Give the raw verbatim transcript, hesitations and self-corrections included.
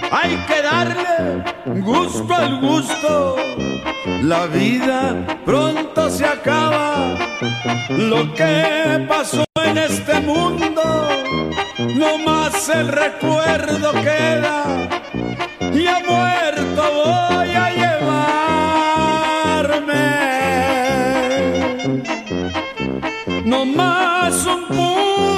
hay que darle gusto al gusto. La vida pronto se acaba. Lo que pasó en este mundo, no más el recuerdo queda. Y a muerto voy a llevarme no más un punto